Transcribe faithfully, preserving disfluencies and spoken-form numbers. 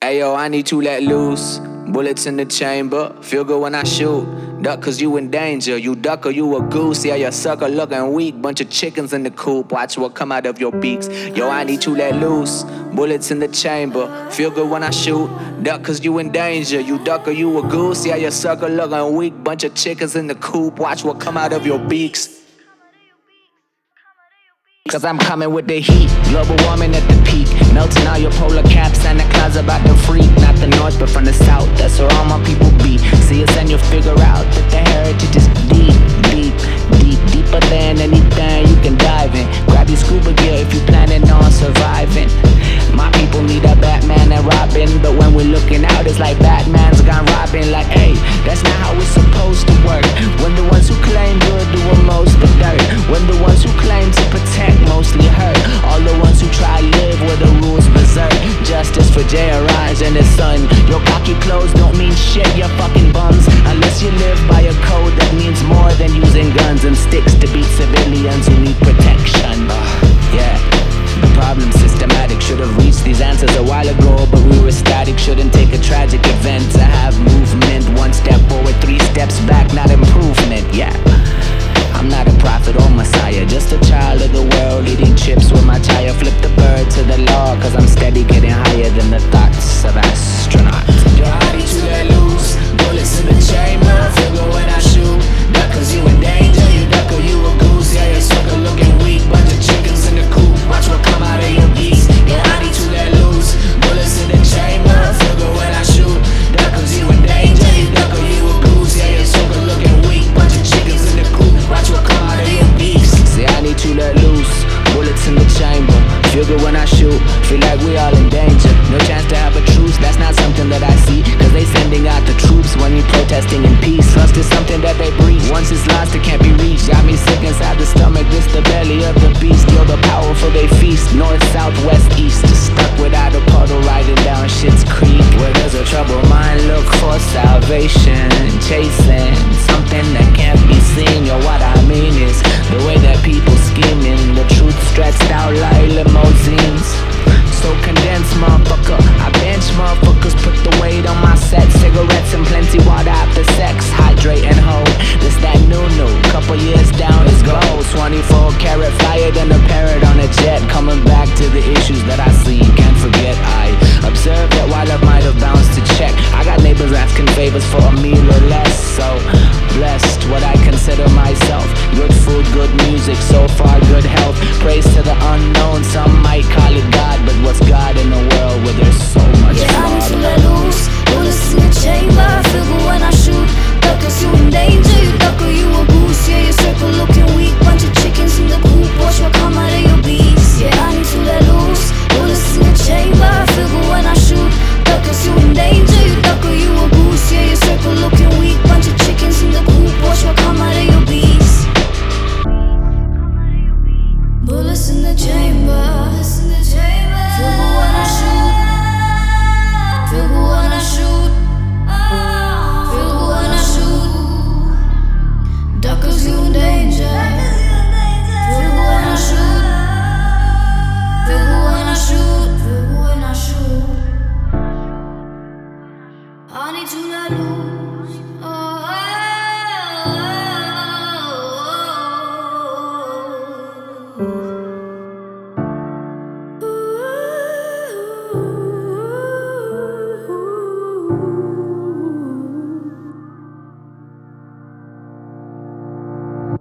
Ayo, I need to let loose. Bullets in the chamber, feel good when I shoot. Duck cause you in danger, you duck or you a goose. Yeah, you sucker looking weak, bunch of chickens in the coop. Watch what come out of your beaks. Yo, I need to let loose. Bullets in the chamber, feel good when I shoot. Duck cause you in danger, you duck or you a goose. Yeah, you sucker looking weak, bunch of chickens in the coop. Watch what come out of your beaks. Cause I'm coming with the heat, global warming at the peak, melting all your polar caps, Santa Claus about to freak. Not the north but from the south, that's where all my people be. See us and you'll figure out that the heritage is deep, deep, deep, deeper than anything you can dive in. Grab your scuba gear if you planning on surviving. My people need a Batman and Robin, but when we're looking out it's like Batman's gone robbing. Like, hey, that's not how it's supposed to work. When the ones who claim good do most the dirt, when the ones who claim to protect mostly hurt, all the ones who try live where the rules berserk. Justice for J R Raj and his son. Your cocky clothes don't mean shit, you fucking bums, unless you live by a code that means more than using guns and sticks to beat civilians who need protection. uh, Yeah, the problem's systematic. Should've reached these answers a while ago, but we were static. Shouldn't take a tragic event to have movement. One step forward, three steps back, not improvement. Yeah, I'm not a prophet or messiah, just a child of the world, eating chips with my tire. Flip the bird to the law, cause I'm steady getting higher than the thoughts of astronauts. Yo, I need to let loose, bullets in the chamber, feel good when I shoot. Duck cause you in danger, you duck or you a goose. Yeah, you sucker looking weak, bunch of chickens in the coop. Watch what come out of your beast. Yeah, I need to let loose, bullets in the chamber, feel good when I shoot. Duck cause you in danger, you duck or you a goose. Yeah, you sucker looking weak, bunch of chickens in the coop. Watch what come out of your beast. See, I need to let loose, bullets in the chamber, feel good when I shoot. Feel like we all in danger, no chance to have a truce. That's not something that I see, cause they sending out the troops when you protesting in peace. Trust is something that they breathe, once it's lost it can't be reached. Got me sick inside the stomach, this the belly of the beast. You're the powerful, they feast, north, south, west, east. Stuck without a puddle, riding down Shit's Creek. Where there's a troubled mind, look for salvation. Chasing something that can't be seen. Yo, what I mean is the way that people scheming, the truth stretched out like limousines. So condensed, motherfucker, I bench motherfuckers, put the weight on my set. Cigarettes and plenty water after sex, hydrate and hold. This that new new, couple years down is gold. Twenty-four karat flyer than a parrot on a jet, coming back to the issues that I see.